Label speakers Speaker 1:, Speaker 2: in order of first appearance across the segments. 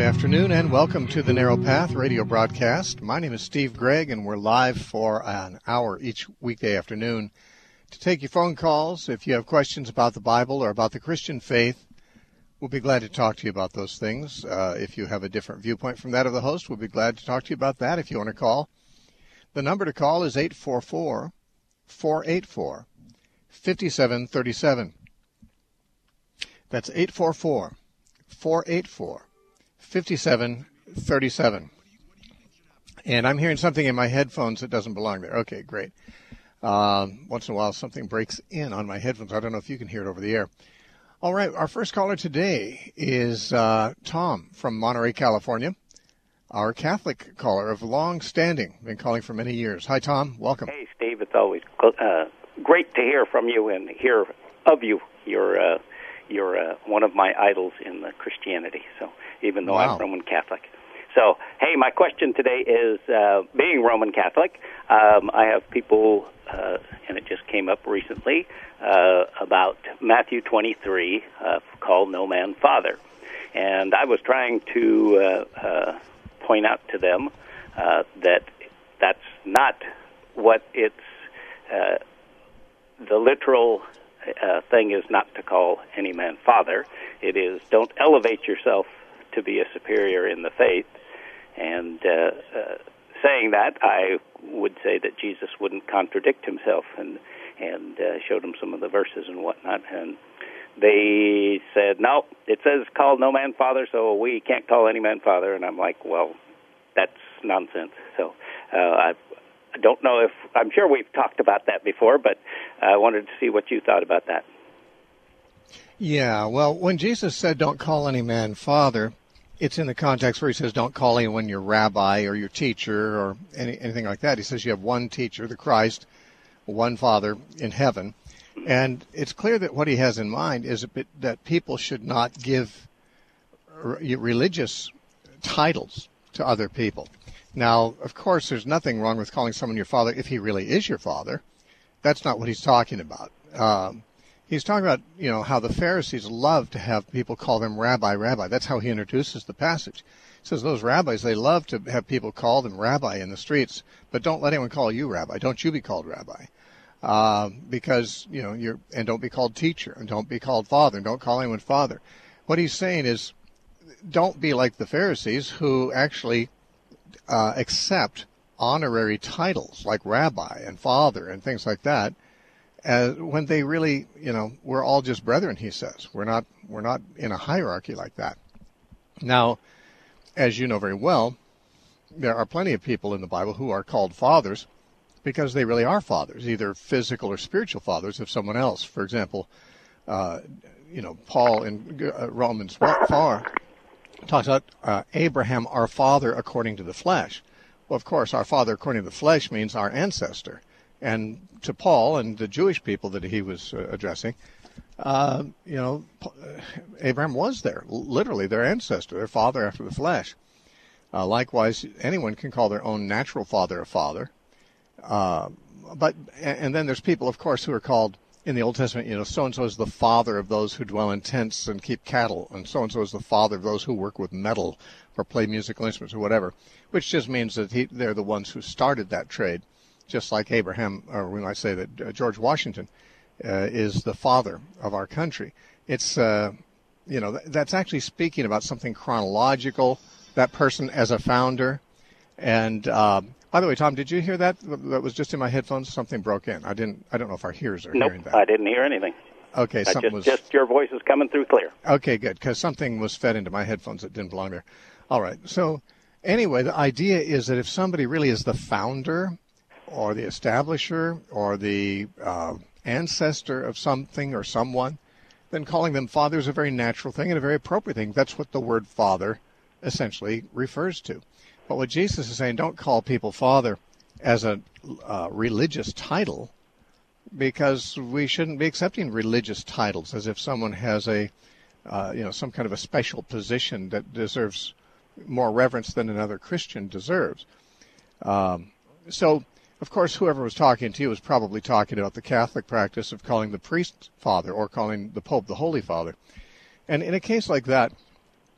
Speaker 1: afternoon, and welcome to the Narrow Path radio broadcast. My name is Steve Gregg, and we're live for an hour each weekday afternoon to take your phone calls. If you have questions about the Bible or about the Christian faith, we'll be glad to talk to you about those things. If you have a different viewpoint from that of the host, we'll be glad to talk to you about that if you want to call. The number to call is 844-484-5737. That's 844-484-5737. And I'm hearing something in my headphones that doesn't belong there. Okay, great. Once in a while, something breaks in on my headphones. I don't know if you can hear it over the air. All right, our first caller today is Tom from Monterey, California, our Catholic caller of long standing, been calling for many years. Hi, Tom. Welcome.
Speaker 2: Hey, Steve. It's always great to hear from you and hear of you. You're one of my idols in Christianity, so even though I'm Roman Catholic. So, hey, my question today is, being Roman Catholic, I have people, and it just came up recently, about Matthew 23, call no man father. And I was trying to point out to them that that's not what it's, the literal thing is not to call any man father. It is, don't elevate yourself to be a superior in the faith. And saying that, I would say that Jesus wouldn't contradict himself, and showed him some of the verses and whatnot. And they said, no, it says call no man father, so we can't call any man father. And I'm like, well, that's nonsense. So I don't know if, I'm sure we've talked about that before, but I wanted to see what you thought about that.
Speaker 1: Yeah, well, when Jesus said don't call any man father, it's in the context where he says don't call anyone your rabbi or your teacher or anything like that. He says you have one teacher, the Christ, one Father in heaven. And it's clear that what he has in mind is that people should not give religious titles to other people. Now, of course, there's nothing wrong with calling someone your father if he really is your father. That's not what he's talking about. He's talking about, how the Pharisees love to have people call them rabbi, rabbi. That's how he introduces the passage. He says those rabbis, they love to have people call them rabbi in the streets, but don't let anyone call you rabbi. Don't you be called rabbi. Because, and don't be called teacher, and don't be called father, and don't call anyone father. What he's saying is, don't be like the Pharisees who actually accept honorary titles like rabbi and father and things like that, when they really, we're all just brethren, he says. We're not in a hierarchy like that. Now, as you know very well, there are plenty of people in the Bible who are called fathers because they really are fathers, either physical or spiritual fathers of someone else. For example, Paul in Romans 4 talks about Abraham, our father according to the flesh. Well, of course, our father according to the flesh means our ancestor. And to Paul and the Jewish people that he was addressing, Abraham was literally their ancestor, their father after the flesh. Likewise, anyone can call their own natural father a father. And then there's people, of course, who are called in the Old Testament, so-and-so is the father of those who dwell in tents and keep cattle, and so-and-so is the father of those who work with metal or play musical instruments or whatever, which just means that they're the ones who started that trade, just like Abraham, or we might say that George Washington is the father of our country. It's, that's actually speaking about something chronological, that person as a founder. And by the way, Tom, did you hear that? That was just in my headphones. Something broke in. I don't know if our hearers are hearing that.
Speaker 2: Nope, I didn't hear anything.
Speaker 1: Okay,
Speaker 2: just your voice is coming through clear.
Speaker 1: Okay, good, because something was fed into my headphones that didn't belong there. All right. So anyway, the idea is that if somebody really is the founder or the establisher or the ancestor of something or someone, then calling them father is a very natural thing and a very appropriate thing. That's what the word father essentially refers to. But what Jesus is saying, don't call people father as a religious title, because we shouldn't be accepting religious titles as if someone has some kind of a special position that deserves more reverence than another Christian deserves. So, of course, whoever was talking to you was probably talking about the Catholic practice of calling the priest father or calling the Pope the Holy Father. And in a case like that,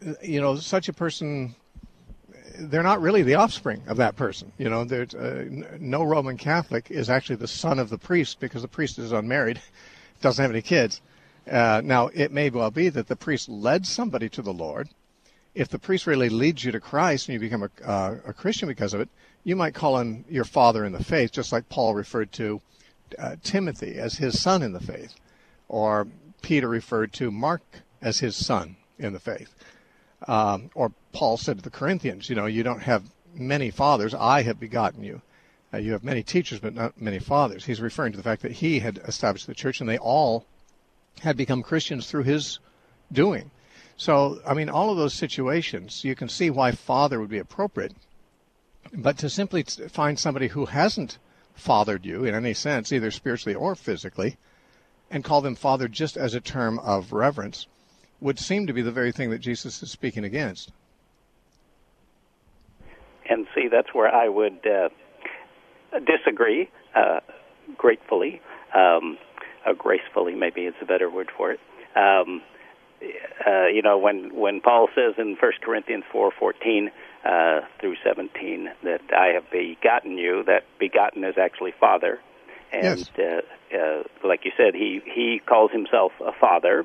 Speaker 1: such a person, they're not really the offspring of that person. There's no Roman Catholic is actually the son of the priest, because the priest is unmarried, doesn't have any kids. Now, it may well be that the priest led somebody to the Lord. If the priest really leads you to Christ and you become a Christian because of it, you might call him your father in the faith, just like Paul referred to Timothy as his son in the faith, or Peter referred to Mark as his son in the faith. Or Paul said to the Corinthians, you don't have many fathers, I have begotten you. You have many teachers, but not many fathers. He's referring to the fact that he had established the church, and they all had become Christians through his doing. So, all of those situations, you can see why father would be appropriate. But to simply find somebody who hasn't fathered you in any sense, either spiritually or physically, and call them father just as a term of reverence, would seem to be the very thing that Jesus is speaking against.
Speaker 2: And see, that's where I would disagree, gratefully, gracefully maybe is a better word for it. When Paul says in 1 Corinthians 4:14 through 17 that I have begotten you, that begotten is actually father. And
Speaker 1: yes.
Speaker 2: Like you said, he calls himself a father.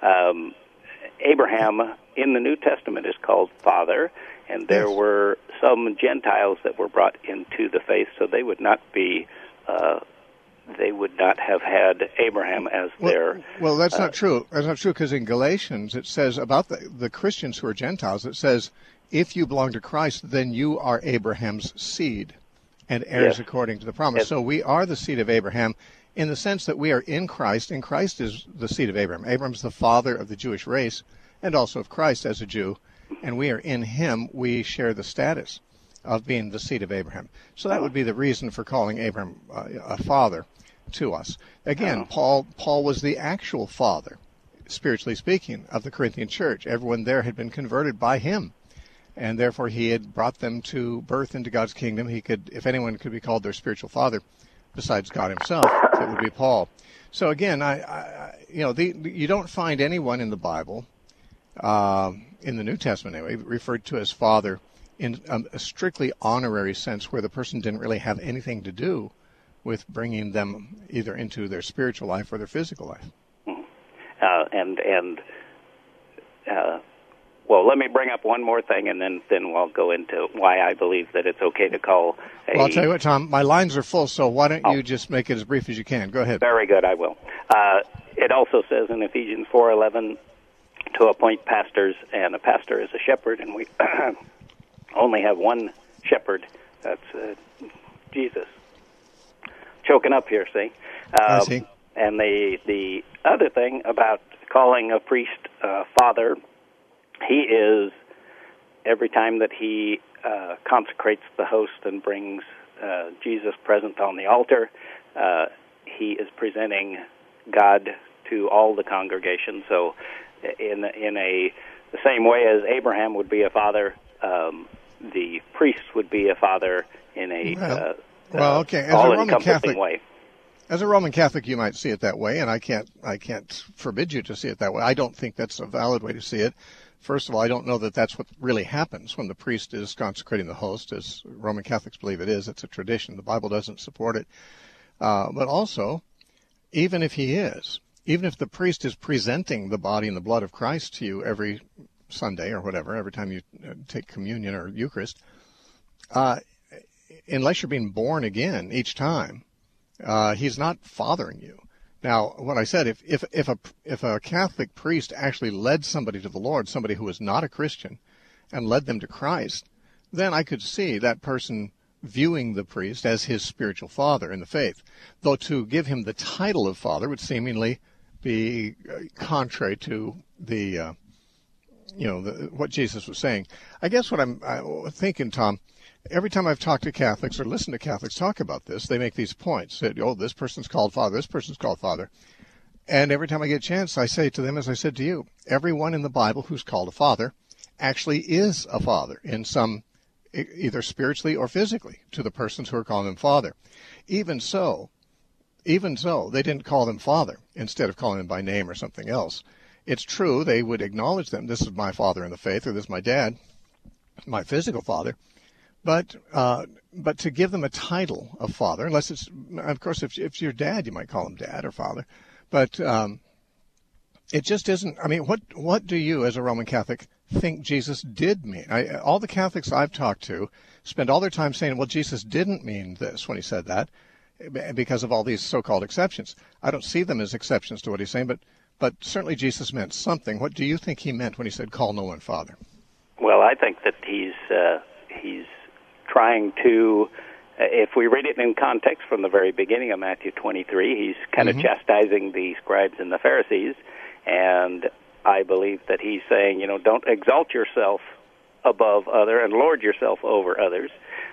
Speaker 2: Abraham in the New Testament is called father, and there were some Gentiles that were brought into the faith, so they would not be. They would not have had Abraham as their...
Speaker 1: Well, that's not true. That's not true, because in Galatians it says about the Christians who are Gentiles, it says, if you belong to Christ, then you are Abraham's seed and heirs according to the promise. So we are the seed of Abraham in the sense that we are in Christ, and Christ is the seed of Abraham. Abraham's the father of the Jewish race and also of Christ as a Jew, and we are in him. We share the status of being the seed of Abraham. So that would be the reason for calling Abraham a father to us. Again, Paul was the actual father, spiritually speaking, of the Corinthian church. Everyone there had been converted by him, and therefore he had brought them to birth into God's kingdom. He could, if anyone could be called their spiritual father besides God himself, it would be Paul. So again, you don't find anyone in the Bible, in the New Testament anyway, referred to as father in a strictly honorary sense, where the person didn't really have anything to do with bringing them either into their spiritual life or their physical life.
Speaker 2: Well, let me bring up one more thing, and then we'll go into why I believe that it's okay to call
Speaker 1: Well, I'll tell you what, Tom, my lines are full, so why don't you just make it as brief as you can. Go ahead.
Speaker 2: Very good, I will. It also says in Ephesians 4:11 to appoint pastors, and a pastor is a shepherd, and we only have one shepherd. That's Jesus. Choking up here, see?
Speaker 1: I see.
Speaker 2: And the other thing about calling a priest father, he is, every time that he consecrates the host and brings Jesus present on the altar, he is presenting God to all the congregation. So in the same way as Abraham would be a father, the priest would be a father in a
Speaker 1: okay. As a Roman Catholic way. As a Roman Catholic, you might see it that way, and I can't forbid you to see it that way. I don't think that's a valid way to see it. First of all, I don't know that that's what really happens when the priest is consecrating the host, as Roman Catholics believe it is. It's a tradition. The Bible doesn't support it. But also, even if he is, even if the priest is presenting the body and the blood of Christ to you every Sunday or whatever, every time you take communion or Eucharist, unless you're being born again each time, he's not fathering you. Now, what I said, if a Catholic priest actually led somebody to the Lord, somebody who was not a Christian, and led them to Christ, then I could see that person viewing the priest as his spiritual father in the faith. Though to give him the title of father would seemingly be contrary to the what Jesus was saying. I guess what I'm thinking, Tom, every time I've talked to Catholics or listened to Catholics talk about this, they make these points that, this person's called father, this person's called father. And every time I get a chance, I say to them, as I said to you, everyone in the Bible who's called a father actually is a father in some, either spiritually or physically, to the persons who are calling them father. Even so, they didn't call them father instead of calling them by name or something else. it's true they would acknowledge them. This is my father in the faith, or this is my dad, my physical father. But to give them a title of father, unless it's, of course, if it's your dad, you might call him dad or father. But it just isn't. I mean, what do you, as a Roman Catholic, think Jesus did mean? All the Catholics I've talked to spend all their time saying, well, Jesus didn't mean this when he said that, because of all these so-called exceptions. I don't see them as exceptions to what he's saying, but certainly Jesus meant something. What do you think he meant when he said, call no one father?
Speaker 2: Well, I think that he's trying to, if we read it in context from the very beginning of Matthew 23, he's kind of chastising the scribes and the Pharisees, and I believe that he's saying, don't exalt yourself above other and lord yourself over others.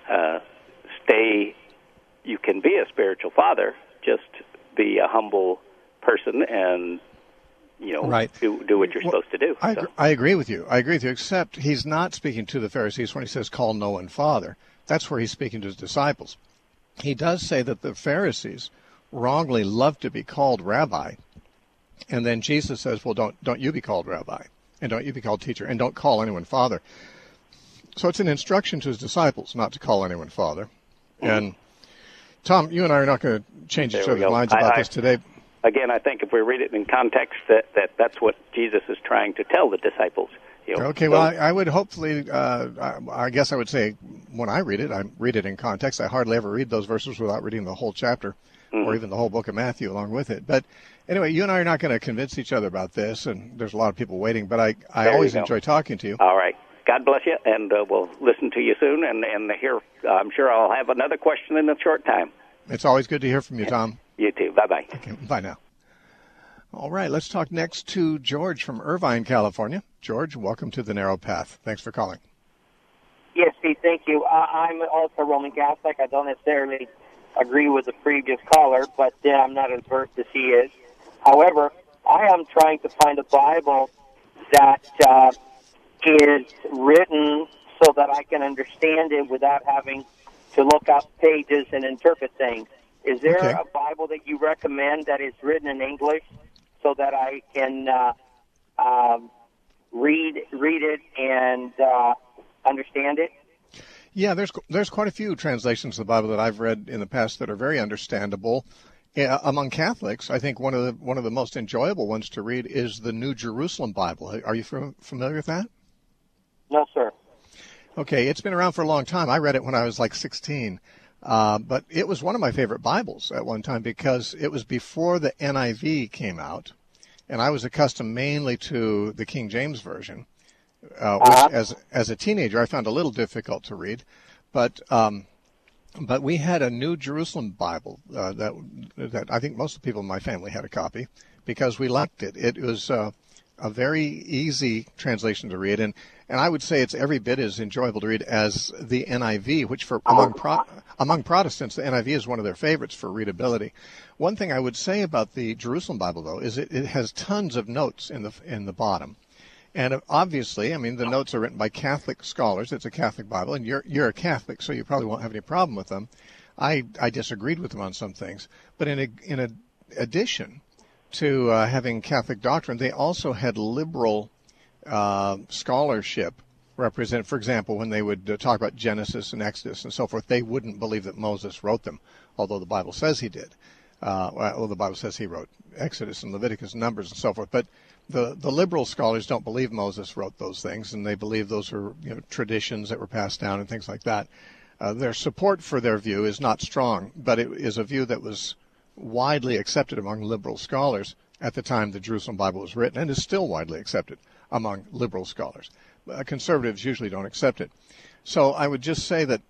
Speaker 2: You can be a spiritual father, just be a humble person and
Speaker 1: right.
Speaker 2: do what you're supposed to do.
Speaker 1: I agree with you. Except he's not speaking to the Pharisees when he says, call no one father. That's where he's speaking to his disciples. He does say that the Pharisees wrongly love to be called rabbi. And then Jesus says, well, don't you be called rabbi, and don't you be called teacher, and don't call anyone father. So it's an instruction to his disciples not to call anyone father. And Tom, you and I are not going to change each other's minds about this today.
Speaker 2: Again, I think if we read it in context, that's what Jesus is trying to tell the disciples.
Speaker 1: Okay, well, I would hopefully, I guess I would say when I read it in context. I hardly ever read those verses without reading the whole chapter or even the whole book of Matthew along with it. But anyway, you and I are not going to convince each other about this, and there's a lot of people waiting, but I always enjoy talking to you.
Speaker 2: All right. God bless you, and we'll listen to you soon, and hear. I'm sure I'll have another question in a short time.
Speaker 1: It's always good to hear from you, Tom.
Speaker 2: You too. Bye-bye.
Speaker 1: Okay, bye now. All right, let's talk next to George from Irvine, California. George, welcome to The Narrow Path. Thanks for calling.
Speaker 3: Yes, Steve, thank you. I'm also Roman Catholic. I don't necessarily agree with the previous caller, but I'm not as versed as he is. However, I am trying to find a Bible that is written so that I can understand it without having to look up pages and interpret things. Is there a Bible that you recommend that is written in English so that I can read it and understand it?
Speaker 1: Yeah, there's quite a few translations of the Bible that I've read in the past that are very understandable. Among Catholics, I think one of the most enjoyable ones to read is the New Jerusalem Bible. Are you familiar with that?
Speaker 3: No, sir.
Speaker 1: Okay, it's been around for a long time. I read it when I was like 16. But it was one of my favorite Bibles at one time because it was before the NIV came out, and I was accustomed mainly to the King James Version, which as a teenager I found a little difficult to read. But we had a New Jerusalem Bible that I think most of the people in my family had a copy because we liked it. It was a very easy translation to read, and I would say it's every bit as enjoyable to read as the NIV, which among Protestants, the NIV is one of their favorites for readability. One thing I would say about the Jerusalem Bible, though, is it has tons of notes in the bottom. And obviously, I mean, the notes are written by Catholic scholars. It's a Catholic Bible, and you're a Catholic, so you probably won't have any problem with them. I disagreed with them on some things. But in addition to having Catholic doctrine, they also had liberal scholarship represented. For example, when they would talk about Genesis and Exodus and so forth, they wouldn't believe that Moses wrote them, although the Bible says he did. The Bible says he wrote Exodus and Leviticus and Numbers and so forth. But the liberal scholars don't believe Moses wrote those things, and they believe those are traditions that were passed down and things like that. Their support for their view is not strong, but it is a view that was widely accepted among liberal scholars at the time the Jerusalem Bible was written, and is still widely accepted among liberal scholars. Conservatives usually don't accept it. So I would just say that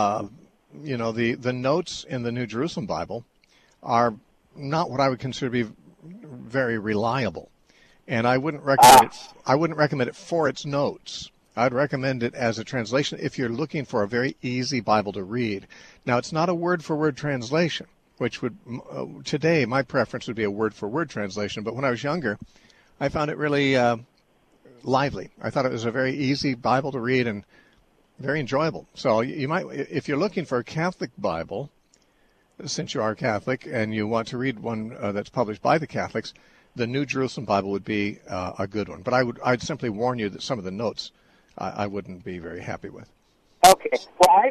Speaker 1: the notes in the New Jerusalem Bible are not what I would consider to be very reliable, and I wouldn't recommend it. I wouldn't recommend it for its notes. I'd recommend it as a translation if you're looking for a very easy Bible to read. Now, it's not a word-for-word translation, which would today my preference would be a word-for-word translation. But when I was younger, I found it really lively. I thought it was a very easy Bible to read and very enjoyable. So you might, if you're looking for a Catholic Bible, since you are Catholic and you want to read one that's published by the Catholics, the New Jerusalem Bible would be a good one. But I'd simply warn you that some of the notes I wouldn't be very happy with.
Speaker 3: Okay. Well,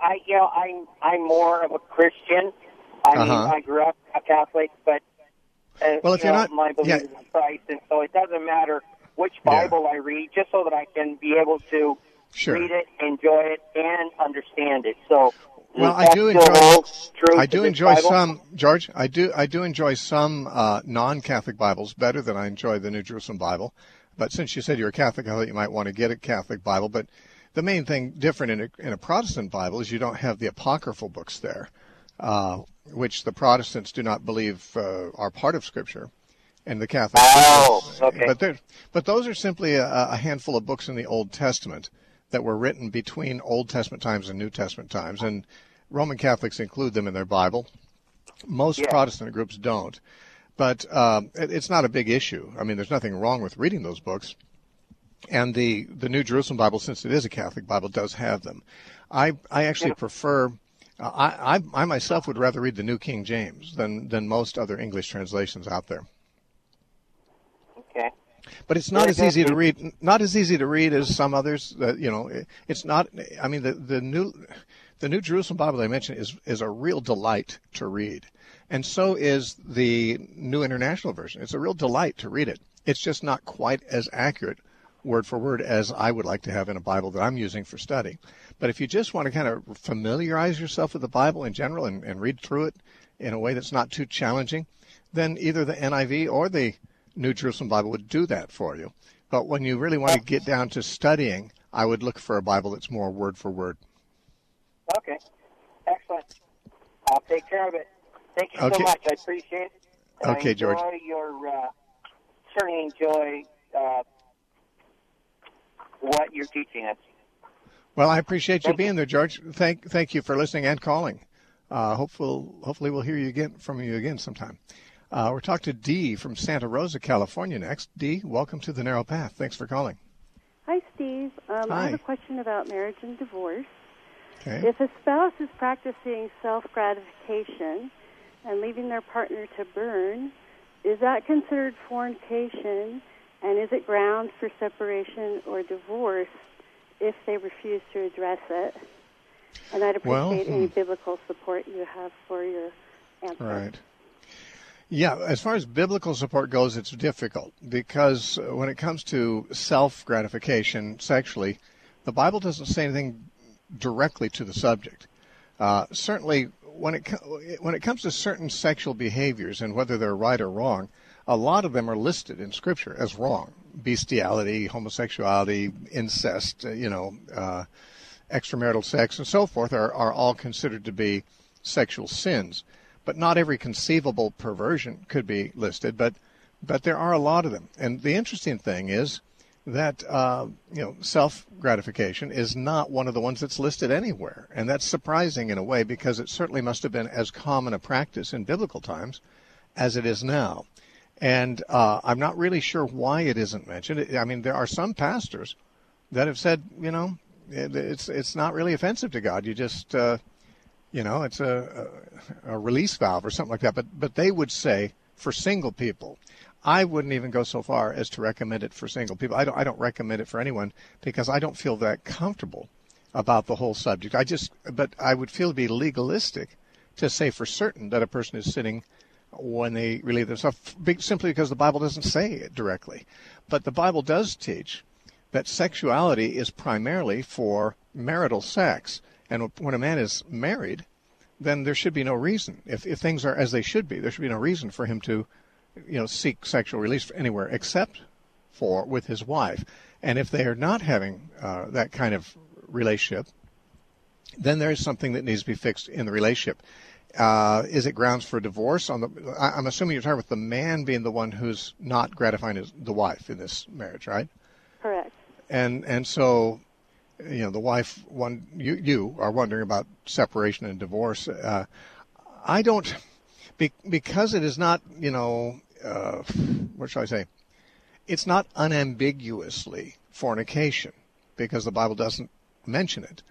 Speaker 3: I'm more of a Christian. I mean, I grew up a Catholic, but
Speaker 1: well, if you're not,
Speaker 3: my belief is in Christ, and so it doesn't matter which Bible I read, just so that I can be able to read it, enjoy it, and understand it. So,
Speaker 1: well, I do enjoy some, George. I do enjoy some non-Catholic Bibles better than I enjoy the New Jerusalem Bible. But since you said you're a Catholic, I thought you might want to get a Catholic Bible. But the main thing different in a Protestant Bible is you don't have the apocryphal books there, which the Protestants do not believe are part of Scripture, and the Catholics.
Speaker 3: Okay.
Speaker 1: But those are simply a handful of books in the Old Testament that were written between Old Testament times and New Testament times, and Roman Catholics include them in their Bible. Most Protestant groups don't. But it's not a big issue. I mean, there's nothing wrong with reading those books. And the New Jerusalem Bible, since it is a Catholic Bible, does have them. I actually prefer, I myself would rather read the New King James than most other English translations out there.
Speaker 3: Okay.
Speaker 1: But it's not as easy to read as some others. It's not. I mean, the New Jerusalem Bible I mentioned is a real delight to read, and so is the New International Version. It's a real delight to read it. It's just not quite as accurate word for word as I would like to have in a Bible that I'm using for study. But if you just want to kind of familiarize yourself with the Bible in general and read through it in a way that's not too challenging, then either the NIV or the New Jerusalem Bible would do that for you. But when you really want to get down to studying, I would look for a Bible that's more word for word.
Speaker 3: Okay. Excellent. I'll take care of it. Thank you so much. I appreciate it.
Speaker 1: Okay, George.
Speaker 3: Certainly enjoy what you're teaching us.
Speaker 1: Well, I appreciate you being there, George. Thank you for listening and calling. Hopefully we'll hear from you again sometime. We're talking to Dee from Santa Rosa, California next. Dee, welcome to The Narrow Path. Thanks for calling.
Speaker 4: Hi, Steve.
Speaker 1: Hi.
Speaker 4: I have a question about marriage and divorce.
Speaker 1: Okay.
Speaker 4: If a spouse is practicing self-gratification and leaving their partner to burn, is that considered fornication, and is it grounds for separation or divorce if they refuse to address it? And I'd appreciate any biblical support you have for your answer.
Speaker 1: Right. Yeah, as far as biblical support goes, it's difficult because when it comes to self-gratification sexually, the Bible doesn't say anything directly to the subject. Certainly, when it comes to certain sexual behaviors and whether they're right or wrong, a lot of them are listed in Scripture as wrong. Bestiality, homosexuality, incest, extramarital sex, and so forth are all considered to be sexual sins. But not every conceivable perversion could be listed, but there are a lot of them. And the interesting thing is that self-gratification is not one of the ones that's listed anywhere. And that's surprising in a way because it certainly must have been as common a practice in biblical times as it is now. And I'm not really sure why it isn't mentioned. I mean, there are some pastors that have said, it's not really offensive to God. You just... it's a release valve or something like that. But they would say for single people. I wouldn't even go so far as to recommend it for single people. I don't recommend it for anyone because I don't feel that comfortable about the whole subject. But I would feel to be legalistic to say for certain that a person is sinning when they relieve themselves simply because the Bible doesn't say it directly. But the Bible does teach that sexuality is primarily for marital sex. And when a man is married, then there should be no reason. If things are as they should be, there should be no reason for him to, seek sexual release anywhere except for with his wife. And if they are not having that kind of relationship, then there is something that needs to be fixed in the relationship. Is it grounds for divorce? I'm assuming you're talking about the man being the one who's not gratifying the wife in this marriage, right?
Speaker 4: Correct.
Speaker 1: And so... the wife, you are wondering about separation and divorce. I don't, because it is not, what shall I say? It's not unambiguously fornication because the Bible doesn't mention it.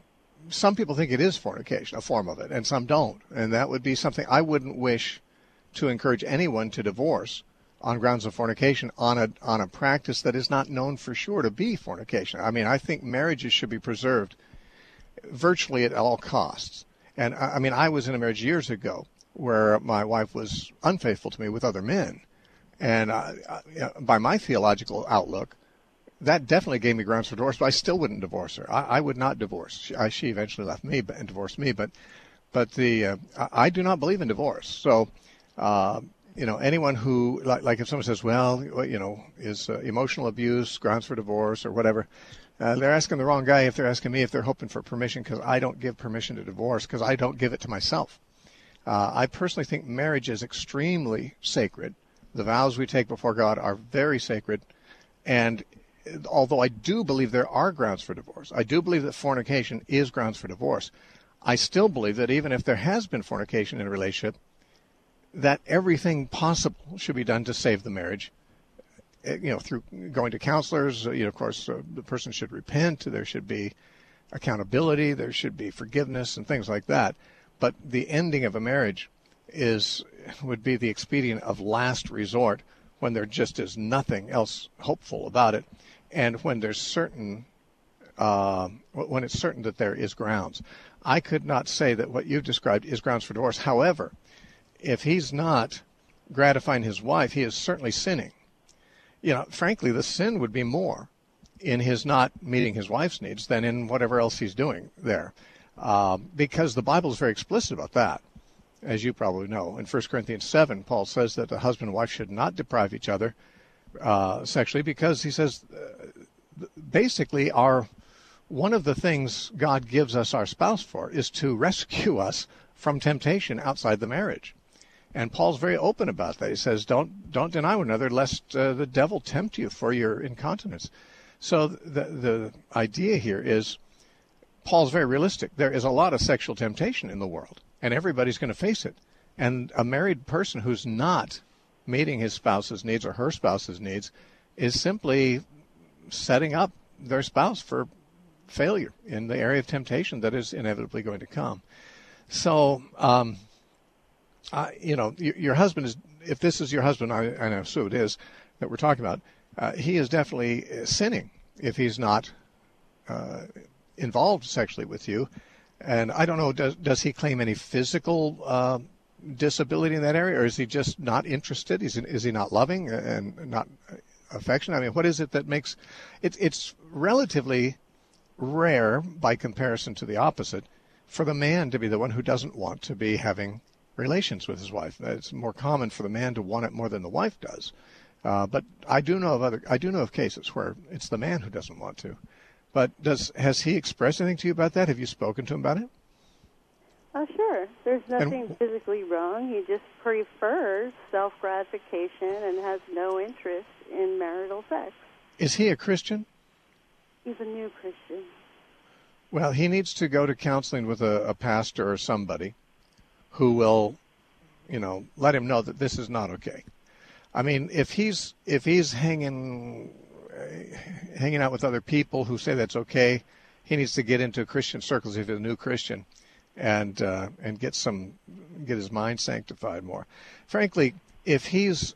Speaker 1: Some people think it is fornication, a form of it, and some don't. And that would be something I wouldn't wish to encourage anyone to divorce on grounds of fornication on a practice that is not known for sure to be fornication. I mean, I think marriages should be preserved virtually at all costs. And I mean, I was in a marriage years ago where my wife was unfaithful to me with other men. And by my theological outlook, that definitely gave me grounds for divorce, but I still wouldn't divorce her. I would not divorce. She eventually left me and divorced me, but I do not believe in divorce. So, anyone who, like if someone says, well, is emotional abuse grounds for divorce or whatever, they're asking the wrong guy if they're asking me if they're hoping for permission, because I don't give permission to divorce, because I don't give it to myself. I personally think marriage is extremely sacred. The vows we take before God are very sacred. And although I do believe there are grounds for divorce, I do believe that fornication is grounds for divorce, I still believe that even if there has been fornication in a relationship, that everything possible should be done to save the marriage. Through going to counselors, of course, the person should repent. There should be accountability. There should be forgiveness and things like that. But the ending of a marriage would be the expedient of last resort when there just is nothing else hopeful about it, and when there's when it's certain that there is grounds. I could not say that what you've described is grounds for divorce. However, if he's not gratifying his wife, he is certainly sinning. Frankly, the sin would be more in his not meeting his wife's needs than in whatever else he's doing there, because the Bible is very explicit about that, as you probably know. In 1 Corinthians 7, Paul says that the husband and wife should not deprive each other sexually, because he says basically one of the things God gives us our spouse for is to rescue us from temptation outside the marriage. And Paul's very open about that. He says, don't deny one another, lest the devil tempt you for your incontinence. So the idea here is, Paul's very realistic. There is a lot of sexual temptation in the world, and everybody's going to face it. And a married person who's not meeting his spouse's needs or her spouse's needs is simply setting up their spouse for failure in the area of temptation that is inevitably going to come. So, your husband is, if this is your husband, I assume it is, that we're talking about, he is definitely sinning if he's not involved sexually with you. And I don't know, does he claim any physical disability in that area, or is he just not interested? Is he not loving and not affectionate? I mean, what is it that makes it's relatively rare by comparison to the opposite for the man to be the one who doesn't want to be having relations with his wife. It's more common for the man to want it more than the wife does. But I do know of cases where it's the man who doesn't want to. But has he expressed anything to you about that? Have you spoken to him about it?
Speaker 4: Sure. There's nothing physically wrong. He just prefers self-gratification and has no interest in marital sex.
Speaker 1: Is he a Christian?
Speaker 4: He's a new Christian.
Speaker 1: Well, he needs to go to counseling with a pastor or somebody who will, let him know that this is not okay. I mean, if he's hanging out with other people who say that's okay, he needs to get into Christian circles if he's a new Christian, and get his mind sanctified more. Frankly, if he's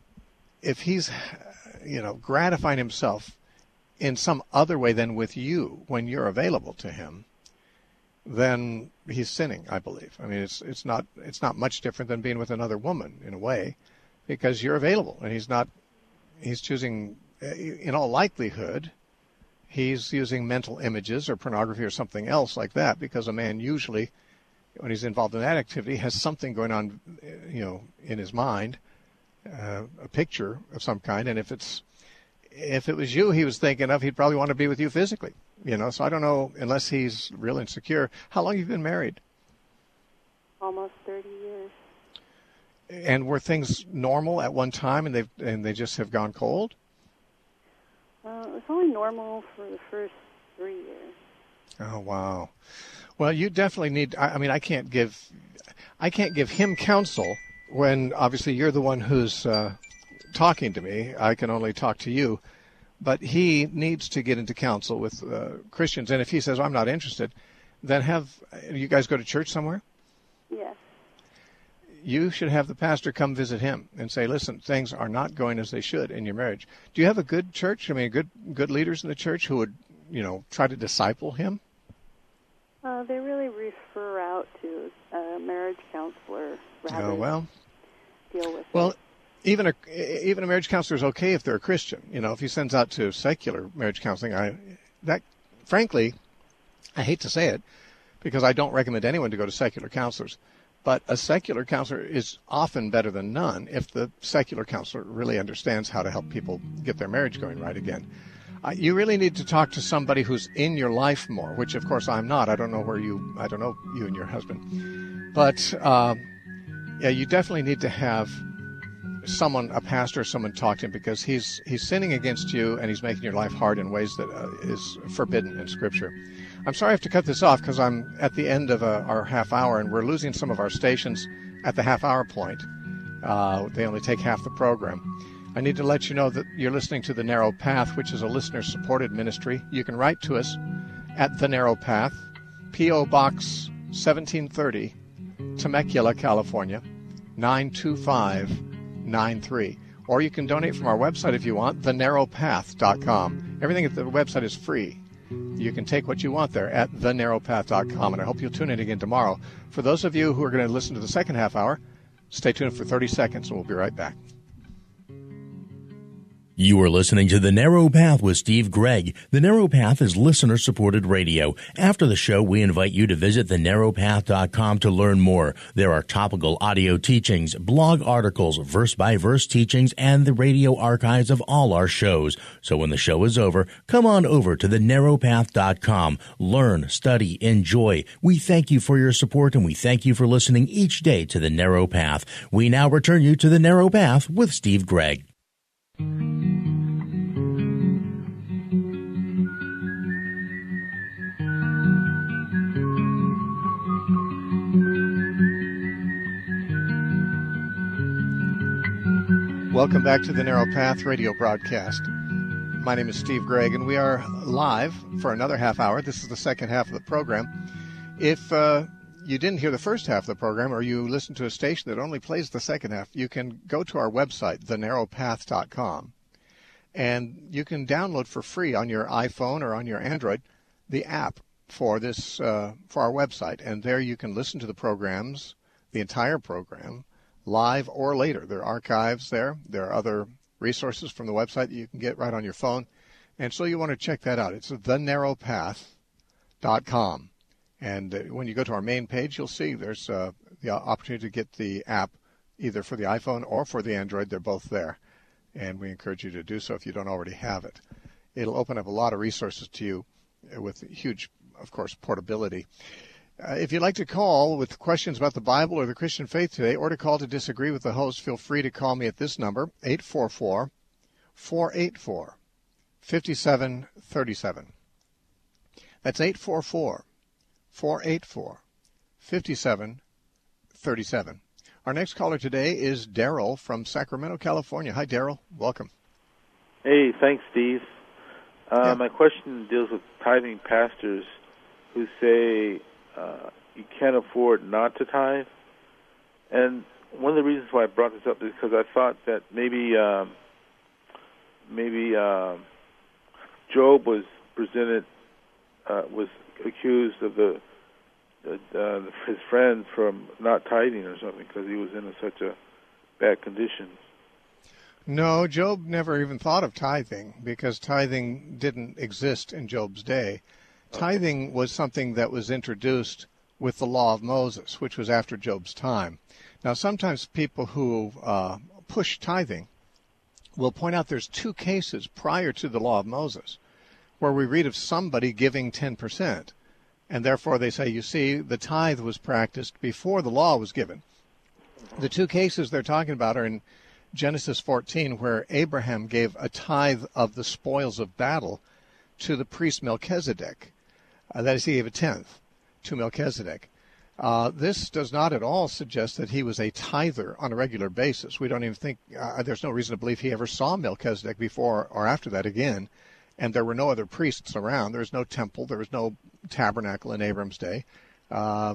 Speaker 1: gratifying himself in some other way than with you when you're available to him, then he's sinning, I believe. I mean, it's not much different than being with another woman in a way, because you're available and he's choosing, in all likelihood, he's using mental images or pornography or something else like that, because a man usually, when he's involved in that activity, has something going on, in his mind, a picture of some kind. And if it was you he was thinking of, he'd probably want to be with you physically, So I don't know, unless he's real insecure. How long have you been married?
Speaker 4: Almost 30 years.
Speaker 1: And were things normal at one time, and they just have gone cold?
Speaker 4: It was only normal for the first 3 years.
Speaker 1: Oh, wow. Well, you definitely need. I mean, I can't give him counsel when obviously you're the one who's talking to me. I can only talk to you. But he needs to get into counsel with Christians. And if he says, I'm not interested, then have you guys go to church somewhere?
Speaker 4: Yes.
Speaker 1: you should have the pastor come visit him and say, listen, things are not going as they should in your marriage. Do you have a good church? I mean, good leaders in the church who would, try to disciple him?
Speaker 4: They really refer out to a marriage counselor rather than deal with it.
Speaker 1: Even a marriage counselor is okay if they're a Christian. If he sends out to secular marriage counseling, frankly, I hate to say it, because I don't recommend anyone to go to secular counselors. But a secular counselor is often better than none if the secular counselor really understands how to help people get their marriage going right again. You really need to talk to somebody who's in your life more, which, of course, I'm not. I don't know you and your husband. But, you definitely need to have a pastor, someone talk to him, because he's sinning against you and he's making your life hard in ways that is forbidden in Scripture. I'm sorry I have to cut this off because I'm at the end of our half hour and we're losing some of our stations at the half hour point. They only take half the program. I need to let you know that you're listening to The Narrow Path, which is a listener-supported ministry. You can write to us at The Narrow Path, P.O. Box 1730, Temecula, California, 92593. Or you can donate from our website if you want, thenarrowpath.com. Everything at the website is free. You can take what you want there at thenarrowpath.com, and I hope you'll tune in again tomorrow. For those of you who are going to listen to the second half hour, stay tuned for 30 seconds, and we'll be right back.
Speaker 5: You are listening to The Narrow Path with Steve Gregg. The Narrow Path is listener-supported radio. After the show, we invite you to visit thenarrowpath.com to learn more. There are topical audio teachings, blog articles, verse-by-verse teachings, and the radio archives of all our shows. So when the show is over, come on over to thenarrowpath.com. Learn, study, enjoy. We thank you for your support, and we thank you for listening each day to The Narrow Path. We now return you to The Narrow Path with Steve Gregg.
Speaker 1: Welcome back to the Narrow Path radio broadcast. My name is Steve Gregg, and we are live for another half hour. This is the second half of the program. If you didn't hear the first half of the program, or you listen to a station that only plays the second half, you can go to our website, thenarrowpath.com, and you can download for free on your iPhone or on your Android the app for this for our website, and there you can listen to the programs, the entire program, live or later. There are archives there. There are other resources from the website that you can get right on your phone. And so you want to check that out. It's thenarrowpath.com. And when you go to our main page, you'll see there's the opportunity to get the app either for the iPhone or for the Android. They're both there. And we encourage you to do so if you don't already have it. It'll open up a lot of resources to you with huge, of course, portability. If you'd like to call with questions about the Bible or the Christian faith today, or to call to disagree with the host, feel free to call me at this number, 844-484-5737. That's 844-484-5737. Our next caller today is Daryl from Sacramento, California. Hi, Daryl. Welcome.
Speaker 6: Hey, thanks, Steve. My question deals with tithing pastors who say you can't afford not to tithe. And one of the reasons why I brought this up is because I thought that maybe Job was accused of his friend from not tithing or something because he was in such a bad condition.
Speaker 1: No, Job never even thought of tithing because tithing didn't exist in Job's day. Tithing was something that was introduced with the law of Moses, which was after Job's time. Now, sometimes people who push tithing will point out there's two cases prior to the law of Moses where we read of somebody giving 10%. And therefore they say, you see, the tithe was practiced before the law was given. The two cases they're talking about are in Genesis 14, where Abraham gave a tithe of the spoils of battle to the priest Melchizedek. That is, he gave a tenth to Melchizedek. This does not at all suggest that he was a tither on a regular basis. We don't even think, there's no reason to believe he ever saw Melchizedek before or after that again. And there were no other priests around. There was no temple. There was no tabernacle in Abram's day.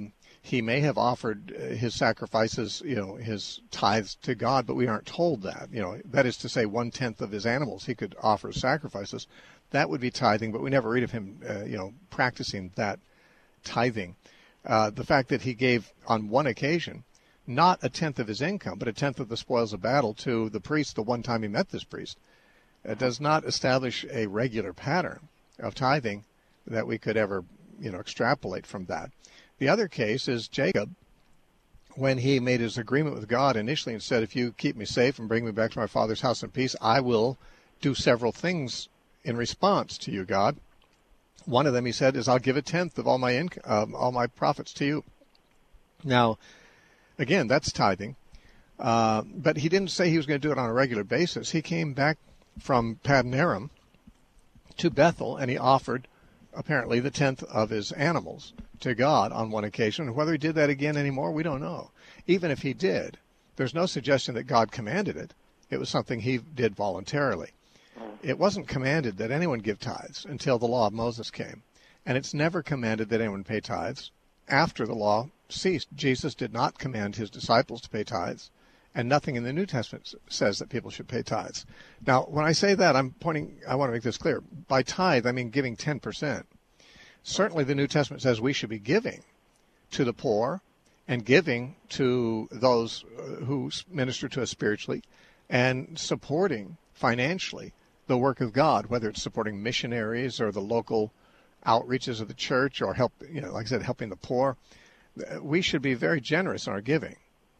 Speaker 1: He may have offered his sacrifices, his tithes to God, but we aren't told that. That is to say, 1/10 of his animals he could offer as sacrifices. That would be tithing, but we never read of him, practicing that tithing. The fact that he gave on one occasion, not 1/10 of his income, but 1/10 of the spoils of battle to the priest the one time he met this priest, does not establish a regular pattern of tithing that we could ever, extrapolate from that. The other case is Jacob, when he made his agreement with God initially and said, if you keep me safe and bring me back to my father's house in peace, I will do several things in response to you, God. One of them, he said, is I'll give 1/10 of all my all my profits to you. Now, again, that's tithing. But he didn't say he was going to do it on a regular basis. He came back from Paddan Aram to Bethel, and he offered apparently the 1/10 of his animals to God on one occasion. Whether he did that again anymore, we don't know. Even if he did, there's no suggestion that God commanded it. It was something he did voluntarily. It wasn't commanded that anyone give tithes until the law of Moses came. And it's never commanded that anyone pay tithes after the law ceased. Jesus did not command his disciples to pay tithes, and nothing in the New Testament says that people should pay tithes. Now, when I say that, I want to make this clear. By tithe, I mean giving 10%. Certainly the New Testament says we should be giving to the poor and giving to those who minister to us spiritually and supporting financially the work of God, whether it's supporting missionaries or the local outreaches of the church or like I said, helping the poor. We should be very generous in our giving.